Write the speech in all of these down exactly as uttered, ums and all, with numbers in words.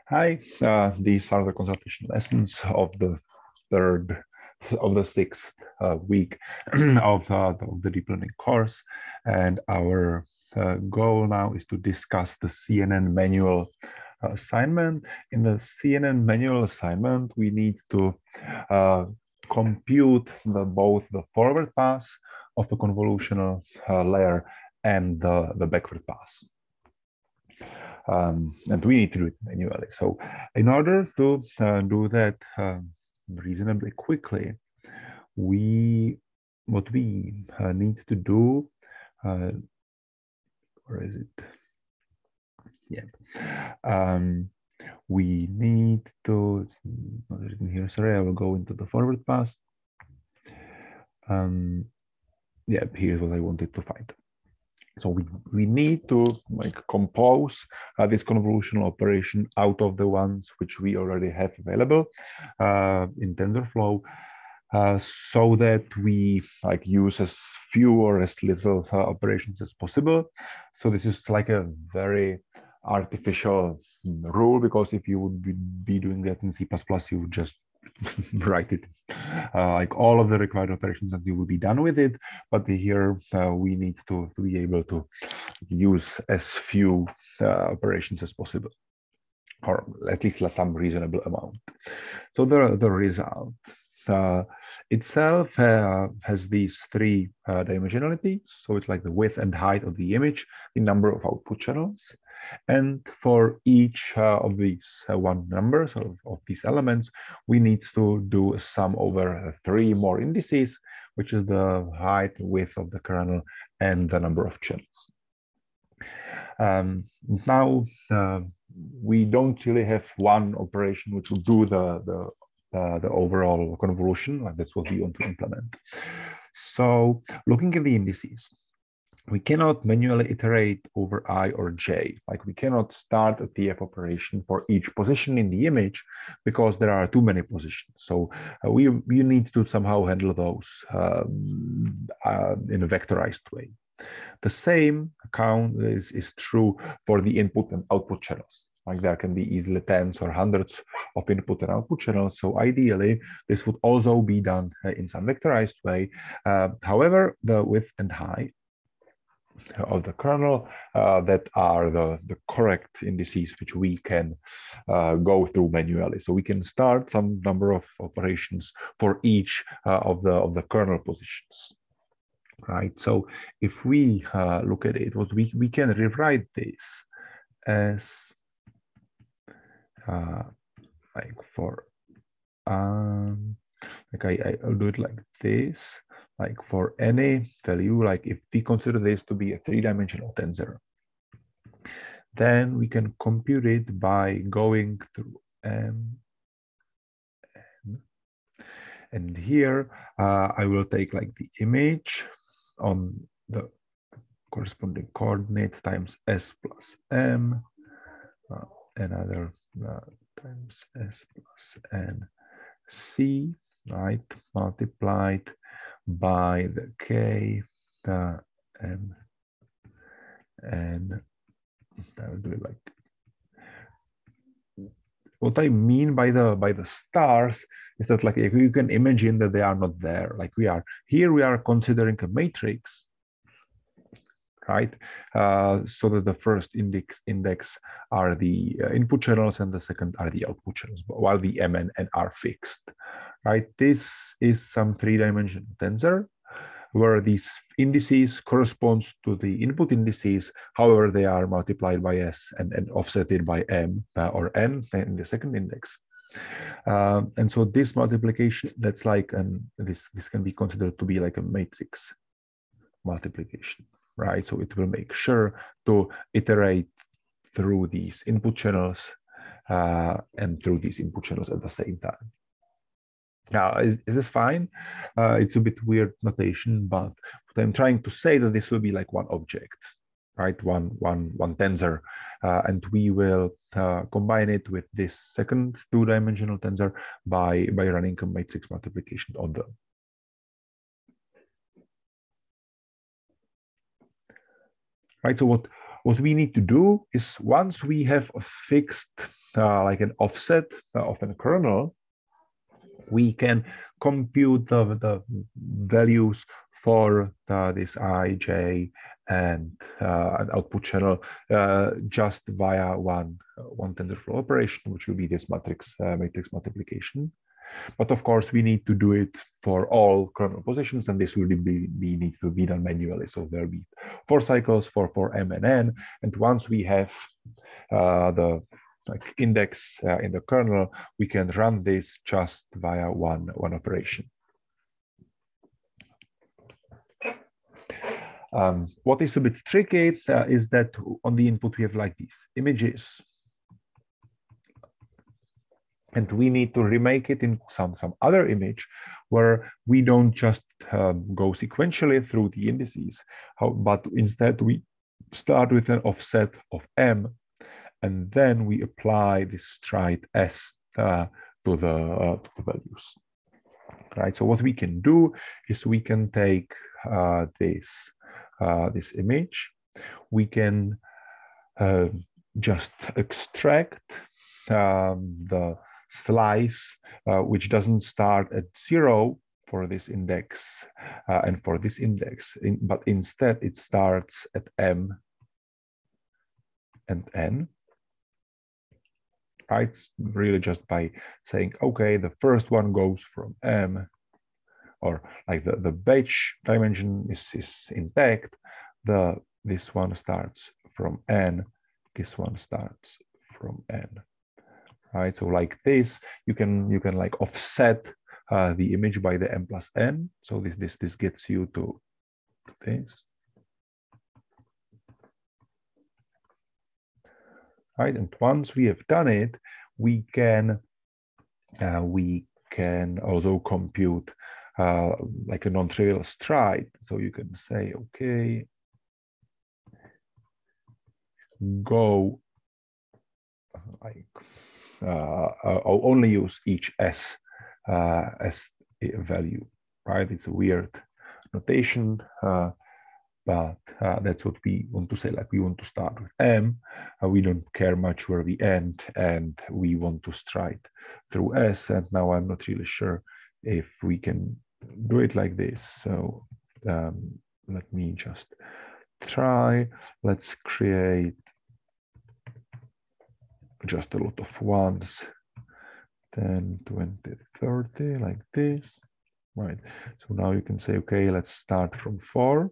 Hi, uh, these are the consultation lessons of the third, of the sixth uh, week of, uh, of the deep learning course. And our uh, goal now is to discuss the C N N manual assignment. In the C N N manual assignment, we need to uh, compute the, both the forward pass of a convolutional uh, layer and the, the backward pass. Um, and we need to do it manually. So in order to uh, do that uh, reasonably quickly, we what we uh, need to do, uh, where is it? Yeah. Um, we need to, it's not written here, sorry, I will go into the forward pass. Um, yeah, here's what I wanted to find. So we, we need to like compose uh, this convolutional operation out of the ones which we already have available uh, in TensorFlow, uh, so that we like use as few or as little uh, operations as possible. So this is like a very artificial rule, because if you would be, be doing that in C plus plus, you would just write it uh, like all of the required operations and you will be done with it. But here uh, we need to, to be able to use as few uh, operations as possible, or at least some reasonable amount. So the, the result uh, itself uh, has these three uh, dimensionalities. So it's like the width and height of the image, the number of output channels. And for each uh, of these uh, one numbers of, of these elements, we need to do a sum over uh, three more indices, which is the height, width of the kernel, and the number of channels. Um, now, uh, we don't really have one operation which will do the, the Uh, the overall convolution, like that's what we want to implement. So looking at the indices, we cannot manually iterate over I or J. Like we cannot start a T F operation for each position in the image because there are too many positions. So uh, we, we need to somehow handle those um, uh, in a vectorized way. The same account is, is true for the input and output channels. Like there can be easily tens or hundreds of input and output channels. So ideally, this would also be done uh, in some vectorized way. Uh, however, the width and height of the kernel uh, that are the, the correct indices which we can uh, go through manually. So we can start some number of operations for each uh, of the of the kernel positions. Right. So if we uh, look at it, what we we can rewrite this as uh, like for um, like I I'll do it like this. Like for any value, like if we consider this to be a three-dimensional tensor, then we can compute it by going through M. And here uh, I will take like the image on the corresponding coordinate times S plus M, uh, another uh, times S plus N C, right, multiplied by the K, the M, and I will do it like, what I mean by the by the stars is that like if you can imagine that they are not there, like we are here, we are considering a matrix, right? Uh, so that the first index index are the uh, input channels and the second are the output channels, while the M and N are fixed, right? This is some three-dimensional tensor where these indices corresponds to the input indices. However, they are multiplied by S and, and offsetted by M uh, or N in the second index. Um, and so this multiplication, that's like, an, this, this can be considered to be like a matrix multiplication, right? So it will make sure to iterate through these input channels uh, and through these input channels at the same time. Now, is, is this fine? Uh, it's a bit weird notation, but I'm trying to say that this will be like one object, right? One, one, one tensor, uh, and we will uh, combine it with this second two-dimensional tensor by, by running a matrix multiplication on them. Right, so what, what we need to do is once we have a fixed uh, like an offset uh, of a kernel, we can compute the, the values for uh, this I, J, and uh, an output channel uh, just via one, one TensorFlow operation, which will be this matrix, uh, matrix multiplication. But of course, we need to do it for all kernel positions, and this will be, be need to be done manually. So there'll be four cycles for, for M and N. And once we have uh, the like index uh, in the kernel, we can run this just via one, one operation. Um, what is a bit tricky uh, is that on the input we have like these images, and we need to remake it in some, some other image where we don't just um, go sequentially through the indices, how, but instead we start with an offset of M, and then we apply this stride S uh, to, the, uh, to the values. Right. So what we can do is we can take uh, this, uh, this image, we can uh, just extract um, the slice uh, which doesn't start at zero for this index uh, and for this index, in, but instead it starts at M and N. Right? It's really just by saying, okay, the first one goes from M, or like the, the batch dimension is, is intact, the this one starts from N, this one starts from N. Right? So like this, you can you can like offset uh, the image by the M plus N. So this this this gets you to, to this. Right, and once we have done it, we can uh, we can also compute uh, like a non-trivial stride. So you can say, okay, go like uh, I'll only use each S uh, as a value. Right, it's a weird notation. Uh, But uh, that's what we want to say. Like we want to start with M, uh, we don't care much where we end, and we want to stride through S. And now I'm not really sure if we can do it like this. So um, let me just try. Let's create just a lot of ones, ten, twenty, thirty, like this. Right. So now you can say, okay, let's start from four.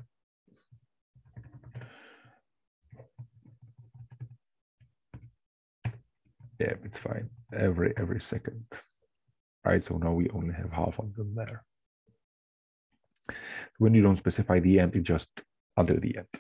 Yeah, it's fine. Every every second, right? So now we only have half of them there. When you don't specify the end, it just until the end.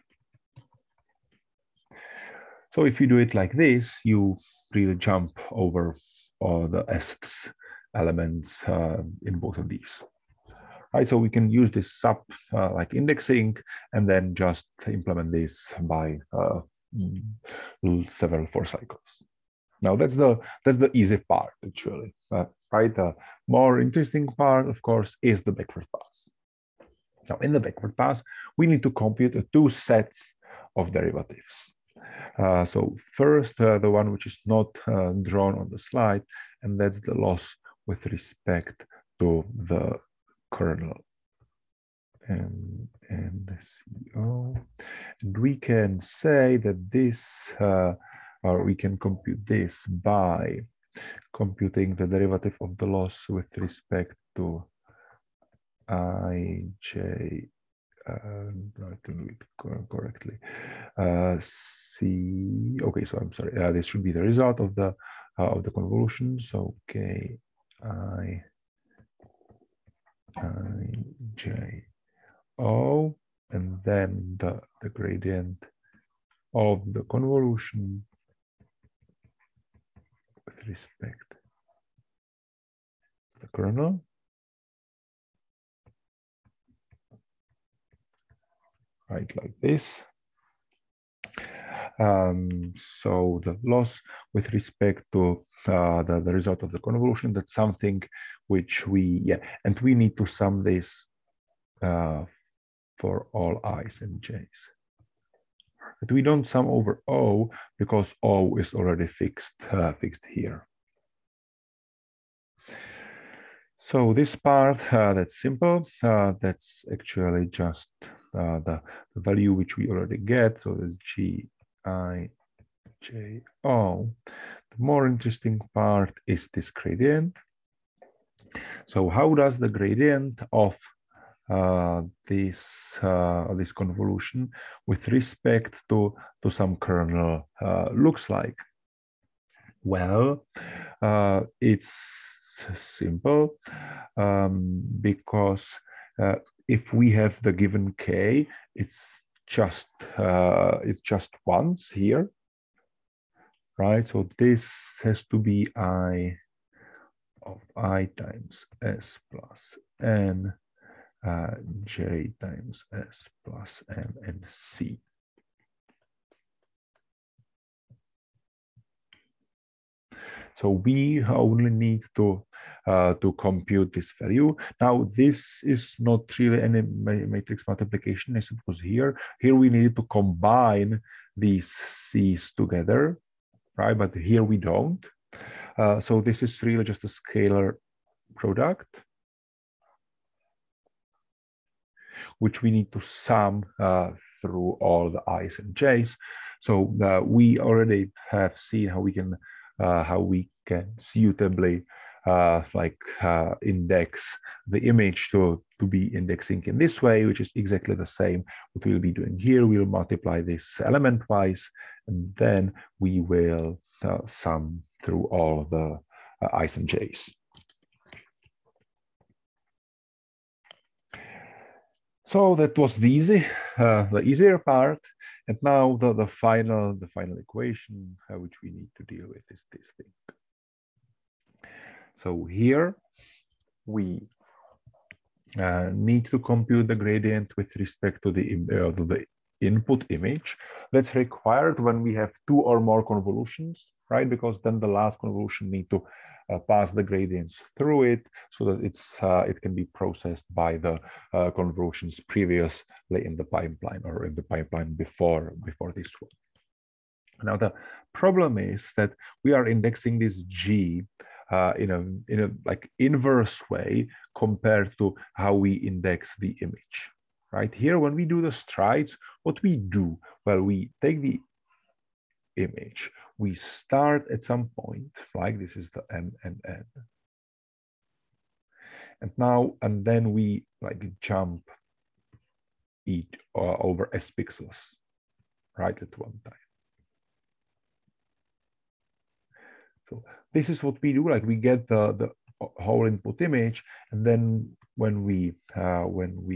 So if you do it like this, you really jump over all the assets elements uh, in both of these. Right, so we can use this sub uh, like indexing, and then just implement this by uh, several four cycles. Now that's the that's the easy part actually, uh, right? The more interesting part, of course, is the backward pass. Now in the backward pass, we need to compute uh, two sets of derivatives. Uh, so first, uh, the one which is not uh, drawn on the slide, and that's the loss with respect to the kernel. And, and C O. And we can say that this uh, or we can compute this by computing the derivative of the loss with respect to I, J, uh, I can do it correctly. Uh, C, okay, so I'm sorry, uh, this should be the result of the uh, of the convolution. So K, I, I, J, O, and then the, the gradient of the convolution with respect to the kernel. Right, like this. Um, so the loss with respect to uh, the, the result of the convolution, that's something which we, yeah, and we need to sum this uh, for all i's and j's. But we don't sum over O because O is already fixed, uh, fixed here. So this part, uh, that's simple. Uh, that's actually just uh, the, the value which we already get. So it's G I J O. The more interesting part is this gradient. So how does the gradient of uh, this uh, this convolution with respect to to some kernel uh, looks like? Well, uh, it's simple um, because uh, if we have the given k, it's just uh, it's just once here, right? So this has to be I of I times S plus N, uh, J times S plus N and C. So we only need to uh, to compute this value. Now this is not really any matrix multiplication as it was here. Here we need to combine these C's together, right? But here we don't. Uh, so this is really just a scalar product, which we need to sum uh, through all the i's and j's. So uh, we already have seen how we can uh, how we can suitably uh, like uh, index the image to to be indexing in this way, which is exactly the same what we'll be doing here. We'll multiply this element wise, and then we will uh, sum through all the uh, i's and j's. So that was the easy, uh, the easier part, and now the the final the final equation uh, which we need to deal with is this thing. So here we uh, need to compute the gradient with respect to the uh, to the input image. That's required when we have two or more convolutions, right? Because then the last convolution need to Uh, pass the gradients through it so that it's uh, it can be processed by the uh, convolutions previously in the pipeline or in the pipeline before before this one. Now the problem is that we are indexing this G uh, in a in a like inverse way compared to how we index the image. Right here, when we do the strides, what we do, well, we take the image. We start at some point, like this is the M and N. And now, and then we like jump it uh, over S pixels, right, at one time. So this is what we do, like we get the, the whole input image, and then when we, uh, when we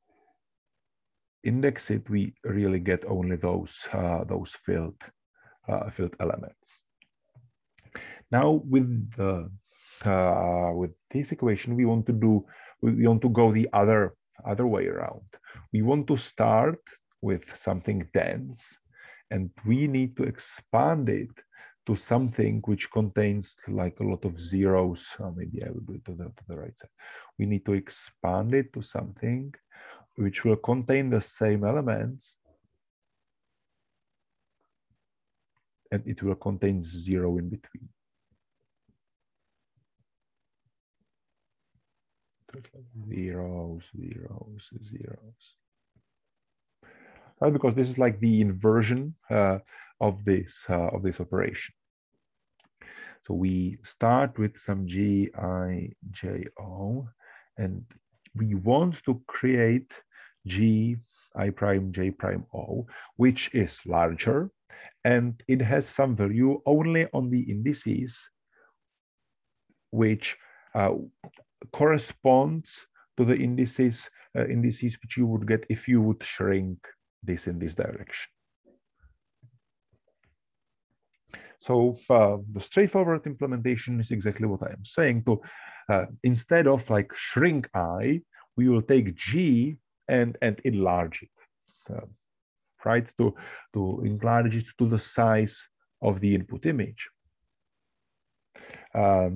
index it, we really get only those, uh, those filled, uh, filled elements. Now with the uh, with this equation, we want to do we want to go the other other way around. We want to start with something dense, and we need to expand it to something which contains like a lot of zeros. Oh, maybe I will do it to the, to the right side. We need to expand it to something which will contain the same elements, and it will contain zero in between. Zeros, zeros, zeros. Right, because this is like the inversion uh, of this uh, of this operation. So we start with some G I J O, and we want to create G I prime J prime O, which is larger, and it has some value only on the indices, which uh, corresponds to the indices uh, indices which you would get if you would shrink this in this direction. So uh, the straightforward implementation is exactly what I am saying. To uh, instead of like shrink I, we will take G and and enlarge it, uh, right? To to enlarge it to the size of the input image. Um,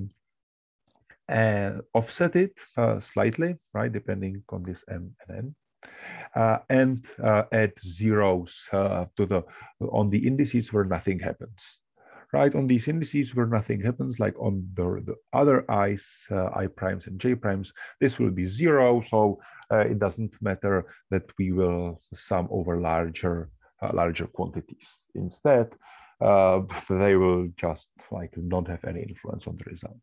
and offset it uh, slightly, right, depending on this M and N. uh, and uh, add zeros uh, to the on the indices where nothing happens. Right, on these indices where nothing happens, like on the, the other i's, uh, i primes and j primes, this will be zero. So uh, it doesn't matter that we will sum over larger, uh, larger quantities. Instead, uh, they will just like not have any influence on the result.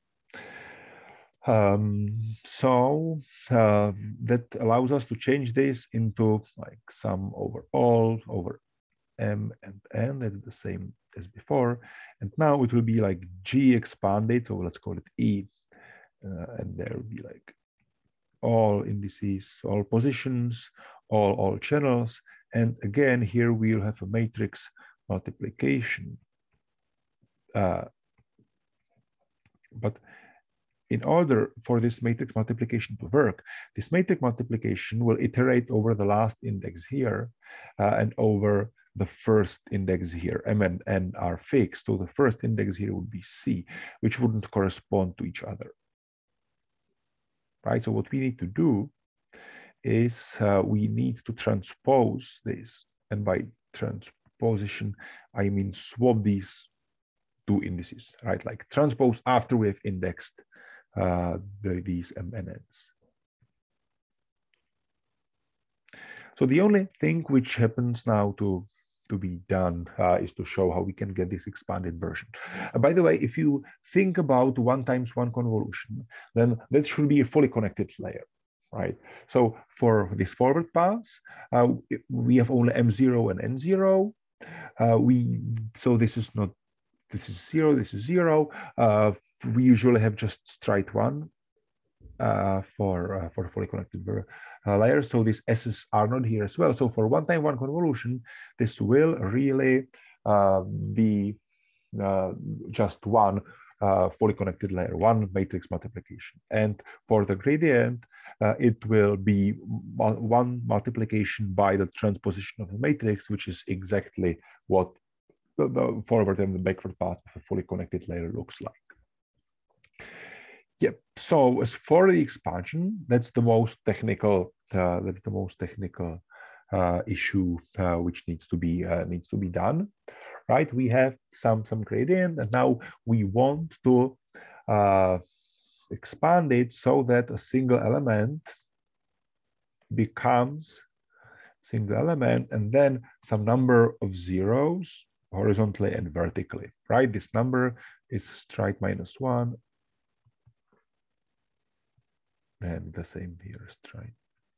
Um, so uh, that allows us to change this into like sum over all over m and n. That's the same as before, and now it will be like g expanded, so let's call it e, uh, and there will be like all indices, all positions, all all channels, and again here we'll have a matrix multiplication, uh, but in order for this matrix multiplication to work, this matrix multiplication will iterate over the last index here uh, and over the first index here. M and N are fixed, so the first index here would be C, which wouldn't correspond to each other. Right, so what we need to do is uh, we need to transpose this, and by transposition, I mean swap these two indices, right? Like transpose after we have indexed uh, the, these M and Ns. So the only thing which happens now to, to be done uh, is to show how we can get this expanded version. Uh, by the way, if you think about one times one convolution, then that should be a fully connected layer, right? So for this forward pass, uh, we have only M zero and N zero. Uh, we, so this is not, this is zero, this is zero. Uh, we usually have just straight one uh, for, uh, for fully connected uh, layer. So these S's are not here as well. So for one time one convolution, this will really uh, be uh, just one uh, fully connected layer, one matrix multiplication. And for the gradient, uh, it will be one multiplication by the transposition of the matrix, which is exactly what the, the forward and the backward path of a fully connected layer looks like. Yep. So as for the expansion, that's the most technical. Uh, that's the most technical uh, issue uh, which needs to be uh, needs to be done, right? We have some some gradient, and now we want to uh, expand it so that a single element becomes single element, and then some number of zeros horizontally and vertically, right? This number is straight minus one. And the same here, straight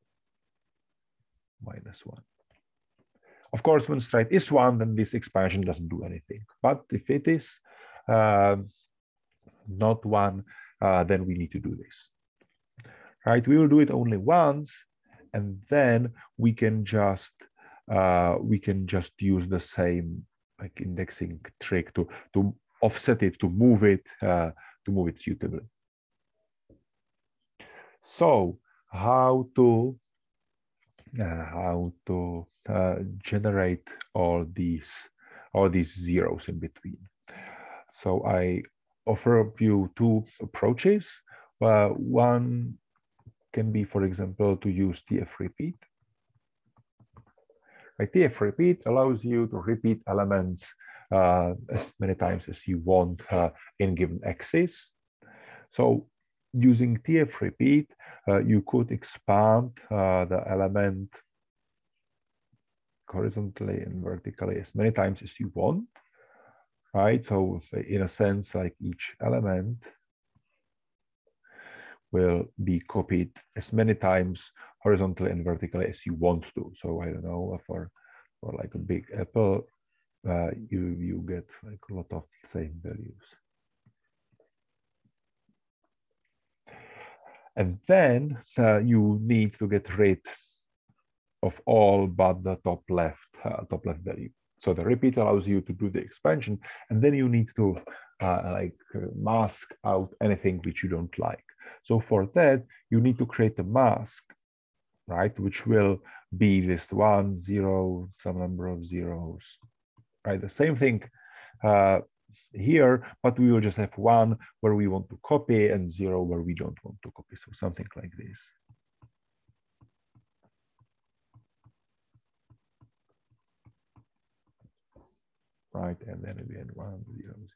minus one. Of course, when straight is one, then this expansion doesn't do anything. But if it is uh, not one, uh, then we need to do this. Right? We will do it only once, and then we can just uh, we can just use the same like indexing trick to to offset it, to move it, uh, to move it suitably. So how to uh, how to uh, generate all these all these zeros in between? So I offer you two approaches. Uh, one can be, for example, to use T F repeat. Right, T F repeat allows you to repeat elements uh, as many times as you want uh, in given axis. So using T F repeat, uh, you could expand uh, the element horizontally and vertically as many times as you want, right? So in a sense, like each element will be copied as many times horizontally and vertically as you want to. So I don't know, for, for like a big apple, uh, you, you get like a lot of same values. And then uh, you need to get rid of all but the top left, uh, top left value. So the repeat allows you to do the expansion, and then you need to uh, like uh, mask out anything which you don't like. So for that, you need to create a mask, right? Which will be this one, zero, some number of zeros, right? The same thing uh, here, but we will just have one where we want to copy and zero where we don't want to copy. So something like this. right? And then again, one, zero, zero.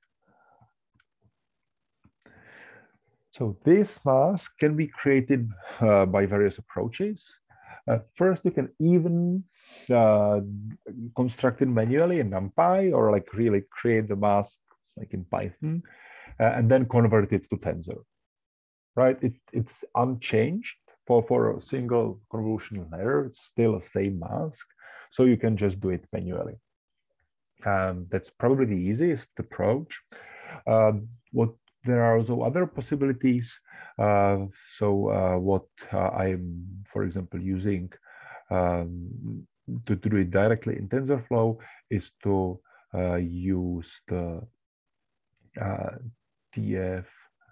So this mask can be created uh, by various approaches. Uh, first, you can even uh, construct it manually in NumPy, or like really create the mask like in Python, uh, and then convert it to Tensor, right? It, it's unchanged for, for a single convolutional layer. It's still the same mask, so you can just do it manually. Um, that's probably the easiest approach. Uh, what there are also other possibilities. Uh, so uh, what uh, I'm, for example, using um, to, to do it directly in TensorFlow is to uh, use the uh, T F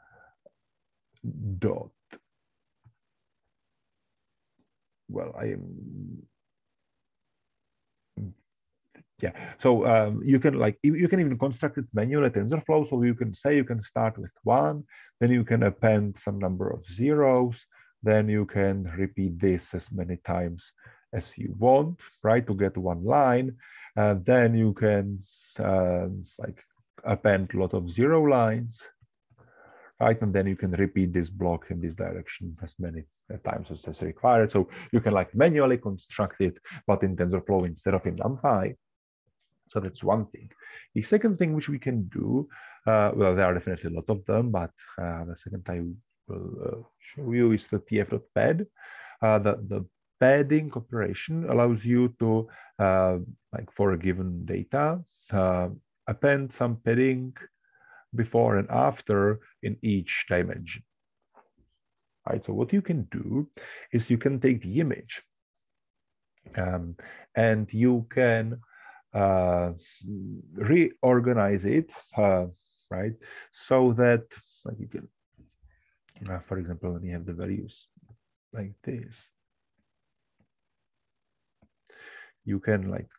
dot. Well, I am. Yeah, so um, you can like you can even construct it manually at TensorFlow. So you can say you can start with one, then you can append some number of zeros, then you can repeat this as many times as you want, right, to get one line. And then you can uh, like append a lot of zero lines, right, and then you can repeat this block in this direction as many times as is required. So you can like manually construct it, but in TensorFlow instead of in NumPy. So that's one thing. The second thing which we can do, uh, well, there are definitely a lot of them, but uh, the second I will uh, show you is the T F dot pad. Uh, the, the padding operation allows you to, uh, like for a given data, uh, append some padding before and after in each dimension. Right, so what you can do is you can take the image um, and you can uh, reorganize it, uh, right? So that, like you can, uh, for example, when you have the values like this, you can like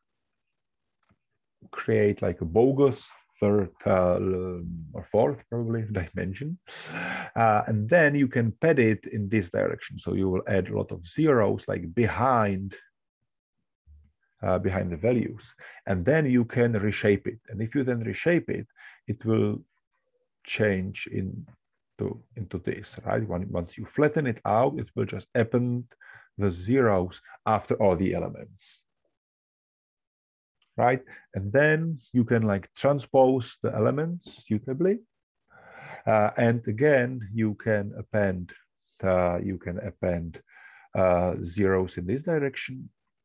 create like a bogus third uh, or fourth probably dimension, uh, and then you can pad it in this direction. So you will add a lot of zeros like behind Uh, behind the values, and then you can reshape it. And if you then reshape it, it will change into, into this, right? When, once you flatten it out, it will just append the zeros after all the elements, right? And then you can like transpose the elements suitably. Uh, and again, you can append, uh, you can append uh, zeros in this direction,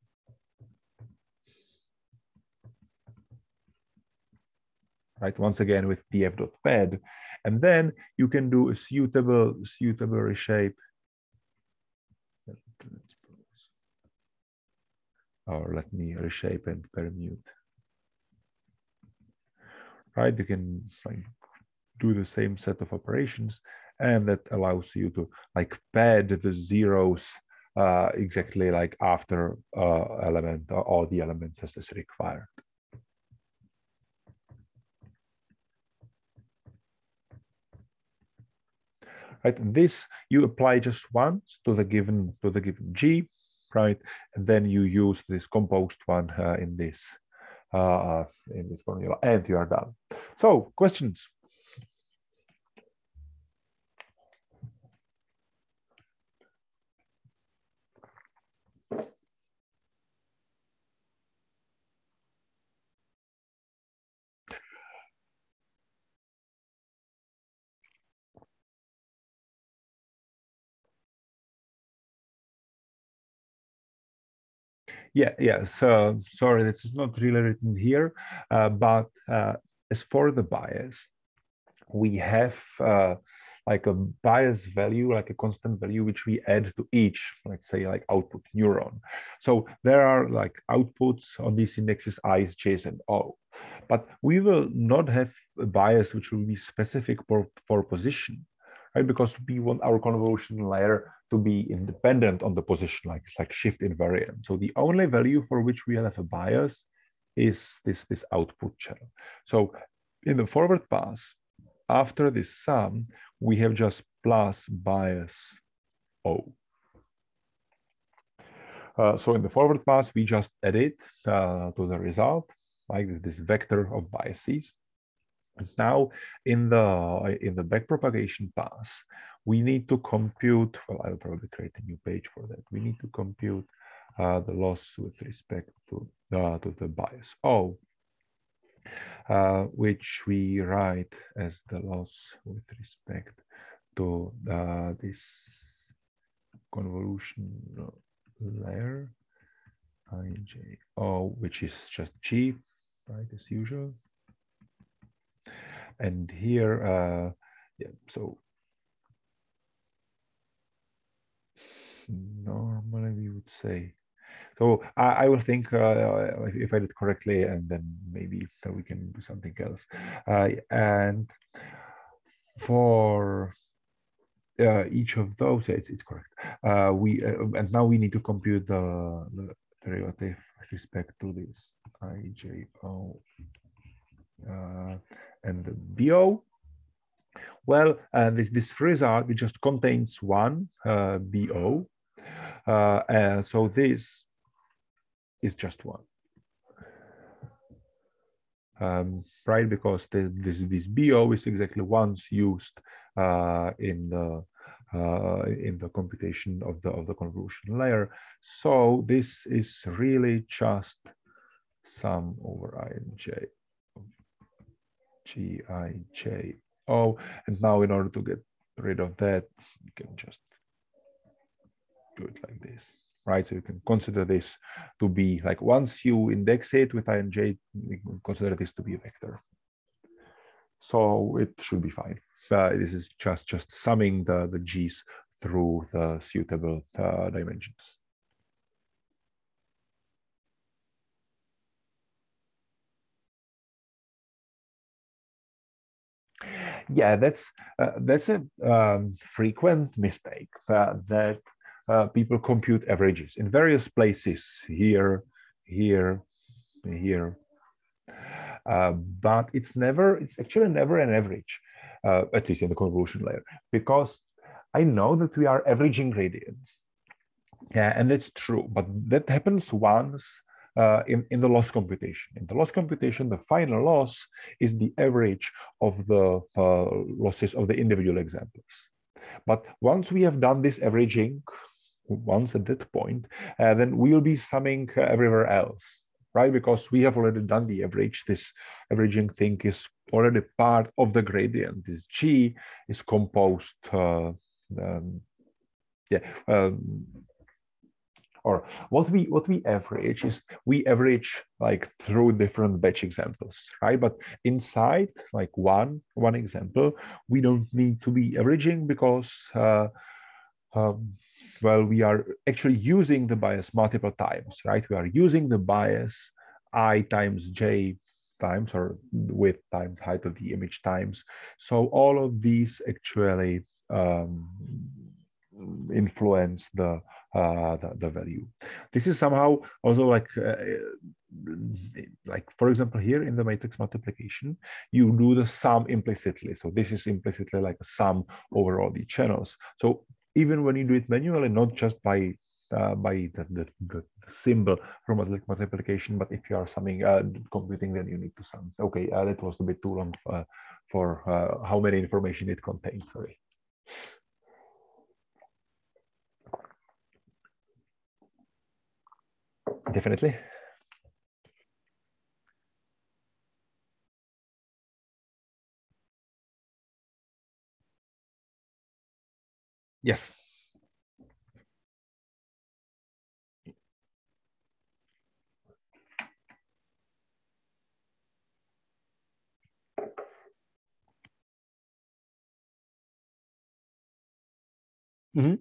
right? Once again with T F dot pad, and then you can do a suitable suitable reshape. Or let me reshape and permute. Right? You can like do the same set of operations, and that allows you to like pad the zeros uh, exactly like after uh, element or all the elements as is required. Right, and this you apply just once to the given to the given G, right, and then you use this composed one uh, in this uh, in this formula, and you are done. So, questions? Yeah, yeah. So sorry, this is not really written here, uh, but uh, as for the bias, we have uh, like a bias value, like a constant value, which we add to each, let's say, like output neuron. So there are like outputs on these indexes i's, j's, and o, but we will not have a bias which will be specific for, for position, right? Because we want our convolutional layer to be independent on the position, like like shift invariant. So the only value for which we have a bias is this this output channel. So in the forward pass, after this sum, we have just plus bias O. Uh, so in the forward pass, we just add it uh, to the result, like this, this vector of biases. And now in the, in the backpropagation pass, we need to compute, well, I'll probably create a new page for that. We need to compute uh, the loss with respect to, uh, to the bias O, uh, which we write as the loss with respect to uh, this convolution layer, I J O, which is just G, right, as usual. And here, uh, yeah, so normally we would say, so I, I will think uh, if I did correctly, and then maybe we can do something else. Uh, and for uh, each of those, yeah, it's, it's correct. Uh, we uh, and now we need to compute the, the derivative with respect to this I J O uh, and the B O. Well, uh, this, this result, it just contains one uh, B O. Uh, and so this is just one. Um, right, because the, this, this B O is exactly once used uh, in the uh, in the computation of the of the convolution layer. So this is really just sum over I and J of G I J O. And now in order to get rid of that, you can just do it like this, right? So you can consider this to be like, once you index it with I and J, you can consider this to be a vector. So it should be fine. Uh, this is just, just summing the, the G's through the suitable uh, dimensions. Yeah, that's uh, that's a um, frequent mistake uh, that uh, people compute averages in various places, here, here, here. Uh, but it's never, it's actually never an average, uh, at least in the convolution layer, because I know that we are averaging gradients. Yeah, and that's true, but that happens once uh, in, in the loss computation. In the loss computation, the final loss is the average of the uh, losses of the individual examples. But once we have done this averaging, once at that point, uh, then we will be summing uh, everywhere else, right? Because we have already done the average. This averaging thing is already part of the gradient. This G is composed, uh, um, yeah, um, or what we what we average is we average like through different batch examples, right? But inside like one one example, we don't need to be averaging because uh, um, well, we are actually using the bias multiple times, right? We are using the bias I times J times, or width times height of the image times. So all of these actually um, influence the, uh, the the value. This is somehow also like uh, like for example here in the matrix multiplication, you do the sum implicitly. So this is implicitly like a sum over all the channels. So even when you do it manually, not just by uh, by the, the, the symbol from multiplication, but if you are summing uh, computing, then you need to sum. Okay, uh, that was a bit too long uh, for uh, how many information it contains. Sorry. Definitely. Yes. Mm-hmm.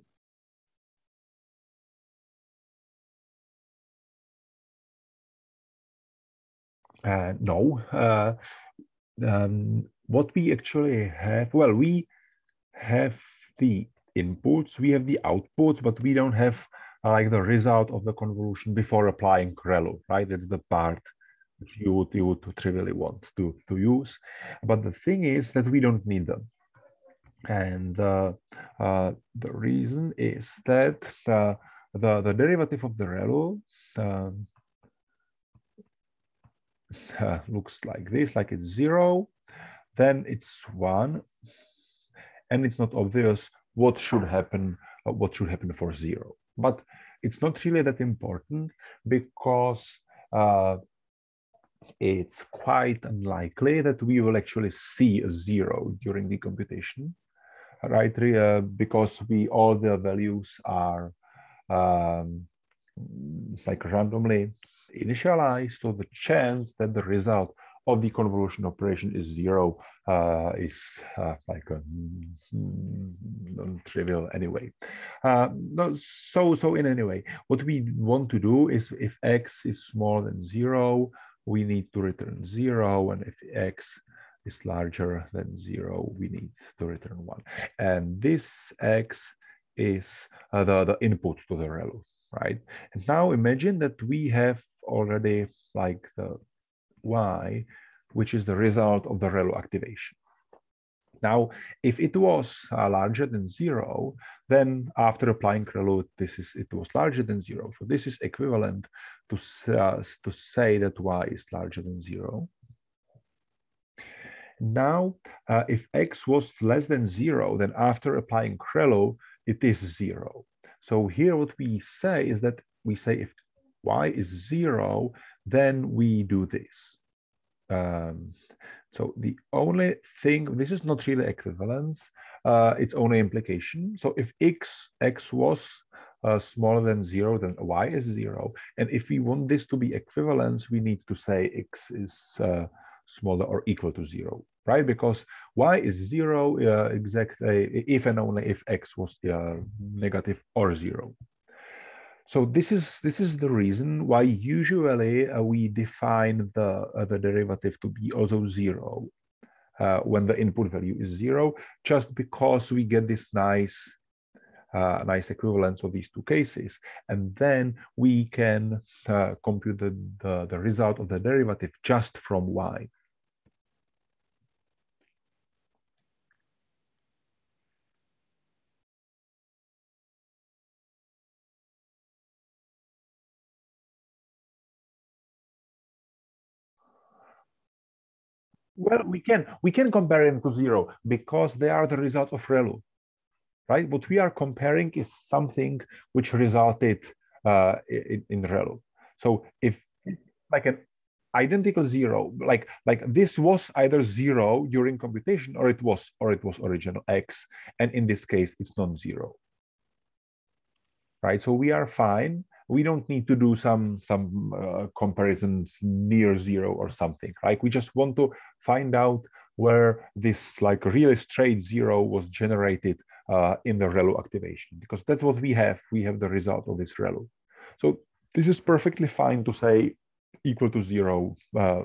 Uh, no. Uh, um, what we actually have, well, we have the inputs, we have the outputs, but we don't have uh, like the result of the convolution before applying ReLU, right? That's the part which you would, you would trivially want to, to use. But the thing is that we don't need them. And uh, uh, the reason is that uh, the, the derivative of the ReLU, um, uh, looks like this, like it's zero, then it's one, and it's not obvious what should happen, uh, what should happen for zero. But it's not really that important because uh, it's quite unlikely that we will actually see a zero during the computation, right? Uh, because we all the values are um, like randomly initialized, so the chance that the result of the convolution operation is zero uh, is uh, like a non-trivial anyway. Uh, no, so, so in any way, what we want to do is if x is smaller than zero, we need to return zero, and if x is larger than zero, we need to return one. And this x is uh, the, the input to the ReLU, right? And now imagine that we have already like the y, which is the result of the ReLU activation. Now, if it was uh, larger than zero, then after applying ReLU, this is it was larger than zero. So this is equivalent to, uh, to say that y is larger than zero. Now, uh, if x was less than zero, then after applying ReLU, it is zero. So here what we say is that we say if y is zero, then we do this. Um, so the only thing, this is not really equivalence, uh, it's only implication. So if x, x was uh, smaller than zero, then y is zero. And if we want this to be equivalence, we need to say x is uh, smaller or equal to zero, right? Because y is zero uh, exactly if and only if x was uh, negative or zero. So this is this is the reason why usually uh, we define the uh, the derivative to be also zero uh, when the input value is zero, just because we get this nice uh, nice equivalence of these two cases, and then we can uh, compute the, the the result of the derivative just from y. Well, we can we can compare them to zero because they are the results of ReLU, right? What we are comparing is something which resulted uh, in, in ReLU. So if like an identical zero, like like this was either zero during computation, or it was or it was original x, and in this case it's non-zero, right? So we are fine. We don't need to do some some uh, comparisons near zero or something, right? We just want to find out where this like really straight zero was generated uh, in the ReLU activation, because that's what we have. We have the result of this ReLU. So this is perfectly fine to say equal to zero. Uh,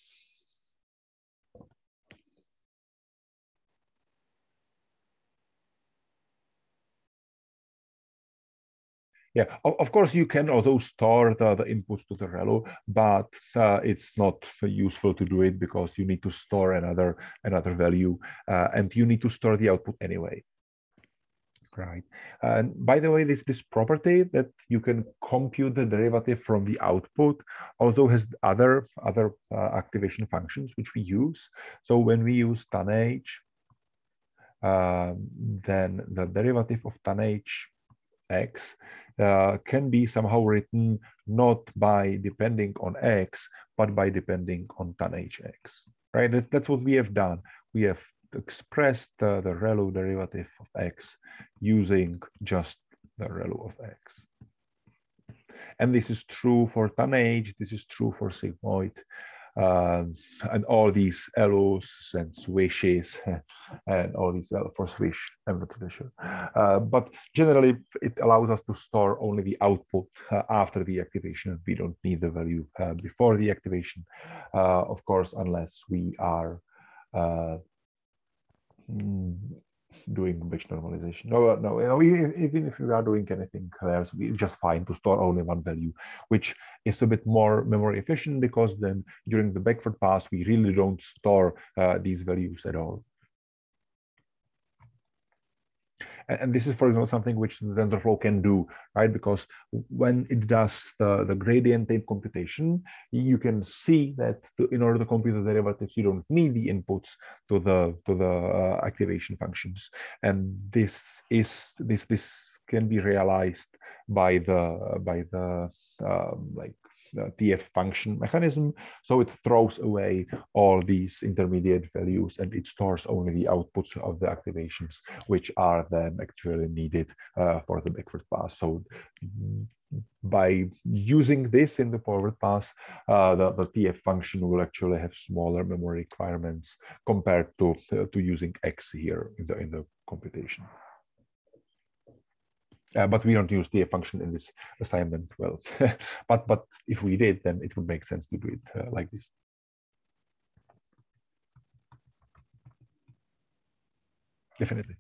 Yeah, of course, you can also store the, the inputs to the ReLU, but uh, it's not useful to do it because you need to store another another value, uh, and you need to store the output anyway. Right. And by the way, this, this property that you can compute the derivative from the output also has other, other uh, activation functions which we use. So when we use tanh, uh, then the derivative of tanh x uh, can be somehow written not by depending on x, but by depending on tanh x, right? That, that's what we have done. We have expressed uh, the ReLU derivative of x using just the ReLU of x. And this is true for tanh, this is true for sigmoid, uh, and all these Los and swishes and all these uh, for swish, I'm not really sure. Uh, but generally, it allows us to store only the output uh, after the activation. We don't need the value uh, before the activation, uh, of course, unless we are uh, doing batch normalization. No, no, even if we are doing anything else, it's just fine to store only one value, which is a bit more memory efficient, because then during the backward pass, we really don't store uh, these values at all. And, and this is, for example, something which the TensorFlow can do, right? Because when it does the, the gradient tape computation, you can see that to, in order to compute the derivatives, you don't need the inputs to the to the uh, activation functions. And this is this this can be realized by the by the um, like the T F function mechanism. So it throws away all these intermediate values and it stores only the outputs of the activations, which are then actually needed uh, for the backward pass. So by using this in the forward pass, uh, the, the T F function will actually have smaller memory requirements compared to, uh, to using X here in the, in the computation. Uh, but we don't use T F function in this assignment. Well, but but if we did, then it would make sense to do it uh, like this. Definitely.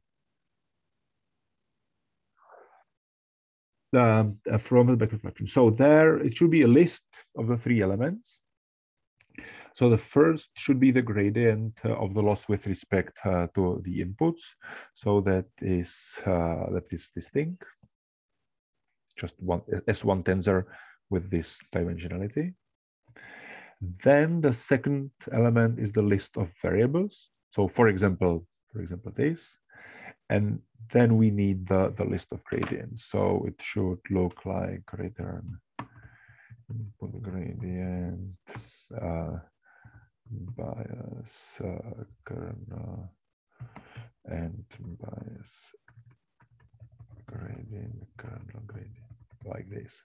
Um, uh, from the backward function. So there, it should be a list of the three elements. So the first should be the gradient uh, of the loss with respect uh, to the inputs. So that is uh, that is this thing. Just one S one tensor with this dimensionality. Then the second element is the list of variables. So for example, for example, this. And then we need the, the list of gradients. So it should look like return input gradient, uh, bias, uh, kernel, and bias gradient, kernel gradient, like this.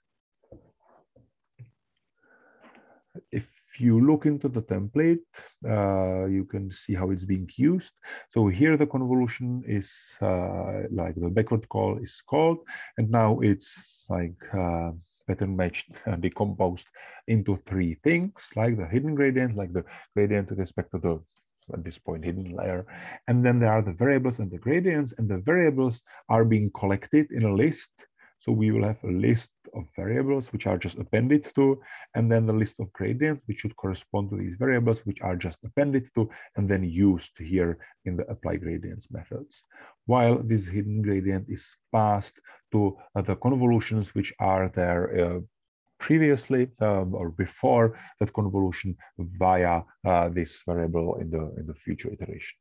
If you look into the template, uh, you can see how it's being used. So here the convolution is uh, like the backward call is called, and now it's like uh, pattern matched and decomposed into three things, like the hidden gradient, like the gradient with respect to the, at this point, hidden layer. And then there are the variables and the gradients, and the variables are being collected in a list. So we will have a list of variables which are just appended to, and then the list of gradients which should correspond to these variables which are just appended to and then used here in the apply gradients methods. While this hidden gradient is passed to uh, the convolutions which are there uh, previously um, or before that convolution via uh, this variable in the in the future iteration.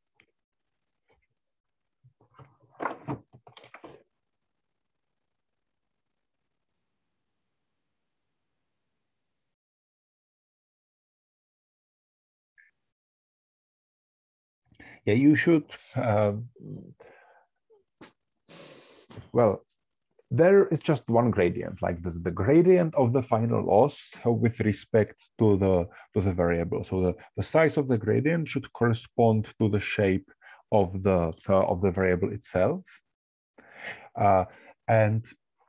Yeah, you should. Um, well, there is just one gradient, like this, the gradient of the final loss with respect to the to the variable. So the, the size of the gradient should correspond to the shape of the uh, of the variable itself. Uh, and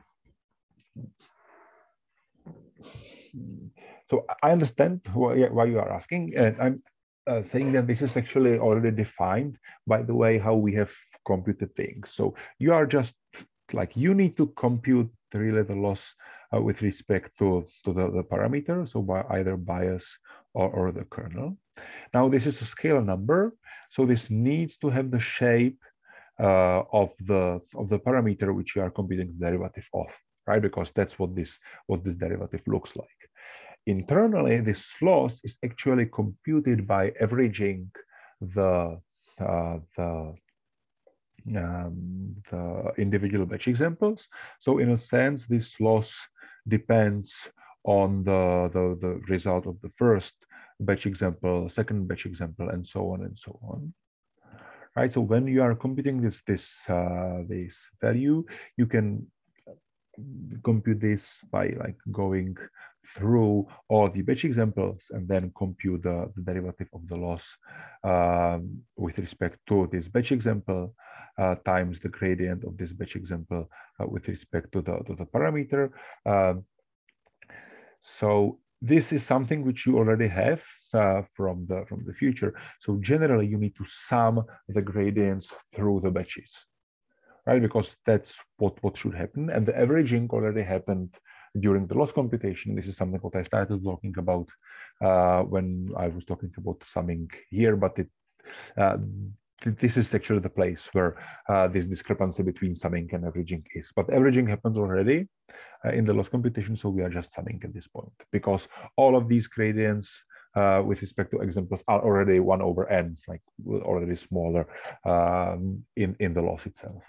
so I understand why, why you are asking, and I'm uh, saying that this is actually already defined by the way how we have computed things. So you are just like, you need to compute really the loss uh, with respect to, to the, the parameter, so by either bias or, or the kernel. Now this is a scalar number, so this needs to have the shape uh, of the of the parameter which you are computing the derivative of, right? Because that's what this what this derivative looks like. Internally, this loss is actually computed by averaging the uh, the um, the individual batch examples. So in a sense, this loss depends on the, the, the result of the first batch example, second batch example, and so on and so on. Right. So when you are computing this this uh, this value, you can compute this by like going through all the batch examples and then compute the, the derivative of the loss um, with respect to this batch example uh, times the gradient of this batch example uh, with respect to the to the parameter. Um, so this is something which you already have uh, from the from the future. So generally, you need to sum the gradients through the batches, right? Because that's what what should happen, and the averaging already happened during the loss computation. This is something what I started talking about uh, when I was talking about summing here, but it uh, this is actually the place where uh, this discrepancy between summing and averaging is. But averaging happens already uh, in the loss computation, so we are just summing at this point because all of these gradients uh, with respect to examples are already one over n, like already smaller um, in, in the loss itself.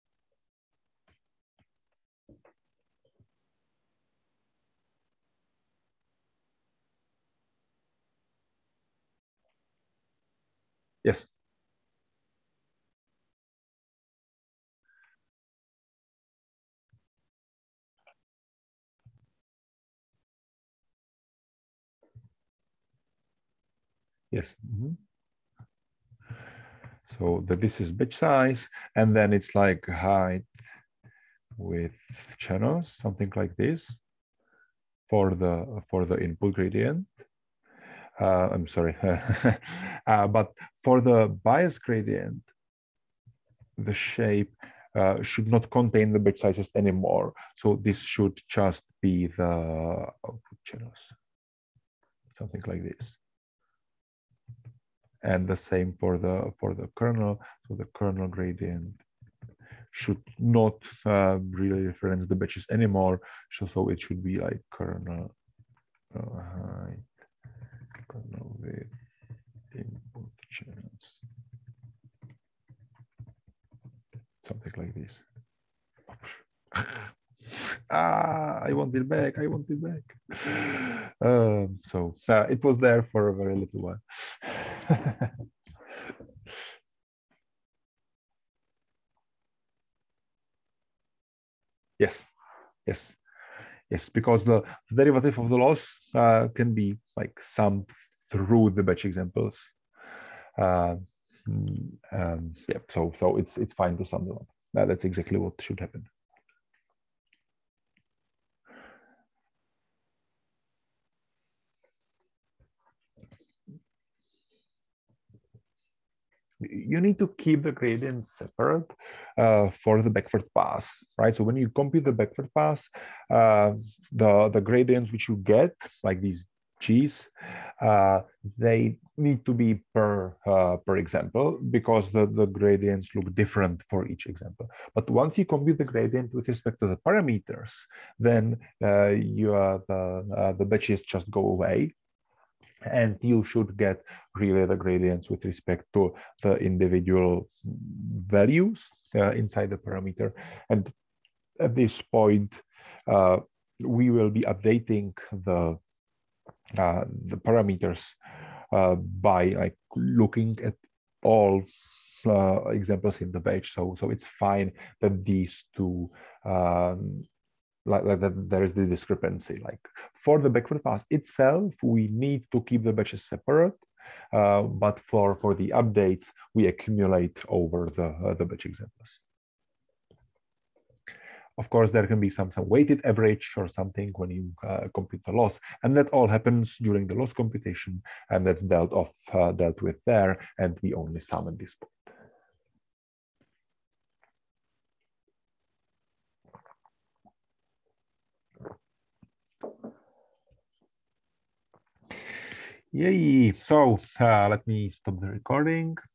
Yes. Yes. Mm-hmm. So that this is batch size, and then it's like height with channels, something like this for the for the input gradient. Uh, I'm sorry, uh, but for the bias gradient, the shape uh, should not contain the batch sizes anymore. So this should just be the output channels, something like this. And the same for the for the kernel. So the kernel gradient should not uh, really reference the batches anymore. So, so it should be like kernel uh, height, kernel with input channels, something like this. Ah, I want it back. I want it back. Um, so uh, it was there for a very little while. Yes, yes, yes, because the derivative of the loss uh, can be like summed through the batch examples. Uh, um, yeah, so so it's it's fine to sum them up. Uh, that's exactly what should happen. You need to keep the gradients separate uh, for the backward pass, right? So when you compute the backward pass, uh, the, the gradients which you get, like these G's, uh, they need to be per, uh, per example because the, the gradients look different for each example. But once you compute the gradient with respect to the parameters, then uh, you, uh, the, uh, the batches just go away. And you should get really the gradients with respect to the individual values uh, inside the parameter. And at this point, uh, we will be updating the uh, the parameters uh, by like looking at all uh, examples in the batch. So so it's fine that these two um, like, like that there is the discrepancy. Like for the backward pass itself, we need to keep the batches separate, uh, but for for the updates, we accumulate over the uh, the batch examples. Of course, there can be some some weighted average or something when you uh, compute the loss, and that all happens during the loss computation, and that's dealt off uh, dealt with there, and we only sum at this point. Yay! So uh, let me stop the recording.